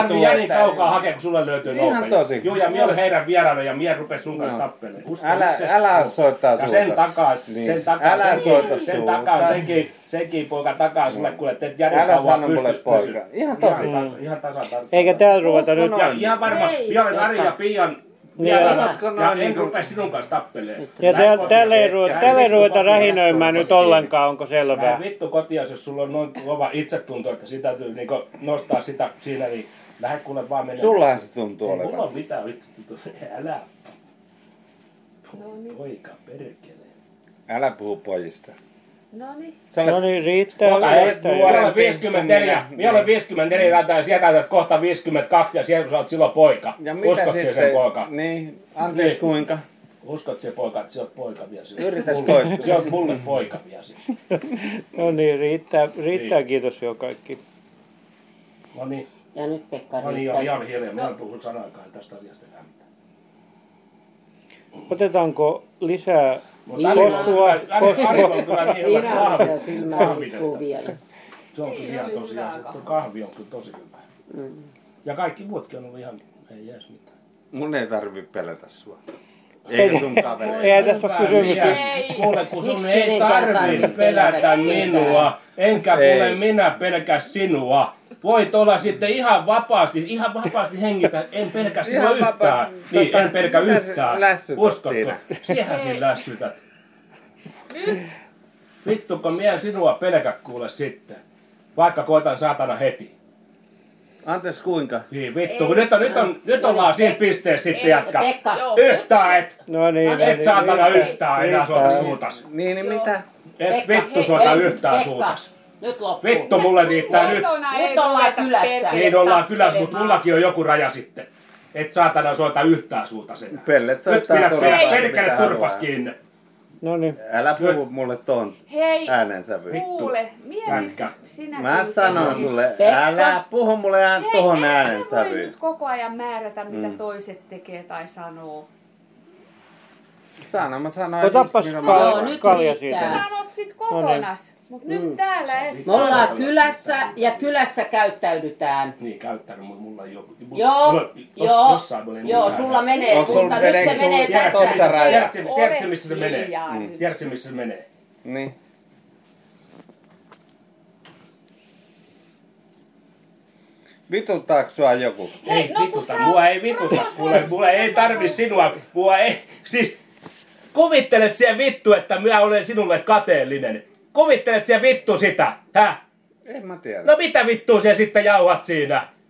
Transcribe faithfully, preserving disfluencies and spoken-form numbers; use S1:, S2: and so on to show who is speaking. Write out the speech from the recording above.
S1: Tarvii Jani kaukaa hakea, kun sulle löytyy
S2: Ihan
S1: nopeasti.
S2: tosi.
S1: Joo, ja mie olen heidän vieraana ja mie rupes sun kanssa
S2: No.
S1: tappelemaan. Usko
S2: Älä,
S1: itse.
S2: älä soittaa
S1: Ja
S2: suutas.
S1: sen takaa,
S2: Niin.
S1: sen takaa,
S2: Älä
S1: senkin,
S2: soita
S1: sen
S2: suutas.
S1: takaa, senkin, senkin poika takaa sulle, kuule, että et Jani
S2: Älä
S1: kauan
S2: sano mulle
S1: pysty
S2: poika.
S1: pysy.
S2: Ihan tosi.
S1: Ihan, ihan tasan tarkkaan.
S3: Eikä täällä ruveta nyt...
S1: Ja ihan varma,
S4: Ei.
S1: minä olen Ari ja Pian
S3: Niin,
S1: vieraana,
S2: oletko
S1: ja
S2: noin
S1: en
S2: niinku-
S1: rupea sinun kanssa tappelemaan.
S3: Ja täällä, täällä ei, ruo,
S1: Ja
S3: täällä ei
S1: vittu
S3: ruveta
S1: kotiin,
S3: rähinöimään nyt ollenkaan, onko selvää?
S1: Lähde vittu kotiin, jos sulla on noin kova itsetunto, että sitä täytyy niinku nostaa sitä siinä, niin lähde kuule vaan menemään.
S2: Sullahan se tuntuu
S1: Ei mulla
S2: olevan.
S1: on mitään itsetuntoa. Älä.
S4: No niin.
S1: Poika, perkele.
S2: Älä puhu pojista.
S4: No niin.
S2: Sä olet
S3: No niin, riittää.
S1: Poika, ei,
S3: riittää.
S1: minä olen viisikymmentäneljä,
S2: Niin.
S1: minä olen viisikymmentäneljä ja sieltä täytät kohta viisikymmentäkaksi ja siellä sä oot silloin poika.
S2: Ja mitä
S1: Uskot
S2: sitten?
S1: sen poika?
S2: Niin, anteeksi
S1: Niin.
S2: kuinka?
S1: Uskot se poika, että sä oot poika vielä silloin?
S2: Yritäs
S1: Mulle-
S2: koittaa.
S1: Sä oot mulle poika vielä silloin.
S3: No niin, riittää, riittää
S1: Niin.
S3: kiitos jo kaikki.
S1: No niin,
S4: Ja nyt Pekka
S1: no niin,
S4: riittää.
S1: ihan hiljaa. Minä en puhu sanakaan tästä asiasta enää mitään.
S3: Otetaanko lisää
S1: Mutta Ari on
S3: Possua,
S1: kyllä- Ari-
S3: possua.
S1: Ari on kyllä niin hyvä
S4: Virallisia
S1: kahvi.
S4: silmää
S1: kahvitetta.
S4: liikkuu vielä.
S1: Se on kyllä ihan tosiaan, se tuo kahvi on kyllä tosi hyvä.
S4: Mm.
S1: Ja kaikki muutkin on ollut ihan, ei jees mitään.
S2: Mun ei tarvi pelätä sua. Eikä sun kavereita.
S3: Ei tässä ole
S1: Hyvä
S3: kysymys.
S1: mies.
S4: Ei.
S1: Kuule, kun sun
S4: Miksi
S1: ei
S4: kenenkään
S1: tarvi
S4: tarvitse
S1: pelätä
S4: pelätä
S1: minua, enkä
S2: Ei.
S1: kuule minä pelkää sinua. Voit olla sitten ihan vapaasti, ihan vapaasti hengitä, en pelkää sinua
S2: Ihan
S1: yhtään.
S2: vapaa-
S1: Niin,
S2: tota,
S1: en pelkää
S2: mitä sä
S1: yhtään.
S2: lässytät
S1: Uskotko?
S2: siinä?
S1: Siehän sinä lässytät. Vittu, kun mie sinua pelkä kuule sitten. Vaikka koitan saatana heti.
S2: Anteeksi kuinka?
S1: Niin vittu, kun nyt, on, nyt, on, nyt ollaan siinä pisteessä sitten jätkä.
S4: Pekka.
S1: Yhtään et,
S3: No niin, no
S1: et
S3: niin,
S1: saatana
S3: riittää.
S1: yhtään enää soita suutas.
S2: Niin, niin mitä?
S1: Et
S4: Pekka,
S1: vittu
S4: hei,
S1: soita
S4: hei,
S1: yhtään
S4: Pekka,
S1: suutas.
S4: Nyt loppuu.
S1: Vittu mulle riittää nyt.
S4: Nyt ollaan kylässä.
S1: Niin ollaan kylässä, mutta mullakin on joku raja sitten. Et saatana soita yhtään suutas enää.
S2: Pellet
S1: Nyt
S2: soittaa
S1: pidä
S2: turpaan,
S1: perkele
S2: mitä
S1: turpas
S2: haluaa.
S1: kiinni.
S3: No niin.
S2: Älä puhu mulle ton
S5: Hei,
S2: äänensävyyn.
S5: kuule, mies,
S1: Jätkä.
S5: sinä...
S2: Mä sanon sulle,
S4: Pekka.
S2: älä puhu mulle ään
S5: Hei,
S2: tohon
S5: et sä voi
S2: äänensävyyn.
S5: nyt koko ajan määrätä, mitä
S2: Mm.
S5: toiset tekee tai sanoo.
S2: Sano, mä sanoin
S3: Otapas
S2: just, mitä
S3: kal-
S2: mä
S4: Joo,
S2: haluan.
S4: nyt
S3: kalja
S4: riittää.
S3: siitä.
S5: Sanot sit
S3: No niin.
S5: kokonas, mut nyt
S4: Mm.
S5: täällä et
S4: Me
S5: sano.
S4: ollaan kylässä ja kylässä käyttäydytään.
S1: Niin käyttänyt, mutta mulla ei ole.
S4: Joo,
S1: mulla- jos-
S4: joo,
S1: jossain mulla ei
S4: joo,
S1: mitään.
S4: sulla menee,
S2: Onko sulla
S4: mutta nyt se
S2: meneekö
S4: menee
S2: sulla
S1: Tiedätkö,
S2: tosta
S4: tässä.
S1: missä-
S2: raja?
S1: tiedätkö, tiedätkö, missä se
S5: Ole
S1: menee?
S5: hiljaa
S2: Mm.
S5: nyt.
S1: Tiedätkö, missä se menee?
S2: Niin. Vituttaako sua joku?
S5: Hei,
S1: Ei
S5: no kun
S1: vituta,
S5: sä
S1: mua
S5: oot
S1: ei vituta,
S5: provosoinut
S1: kuule, mulle ei tarvi sinua, mua ei, siis kuvittele siellä vittu, että minä olen sinulle kateellinen. Kuvittelet siellä vittu sitä, häh?
S2: En mä tiedä.
S1: No mitä vittua siellä sitten jauhat siinä?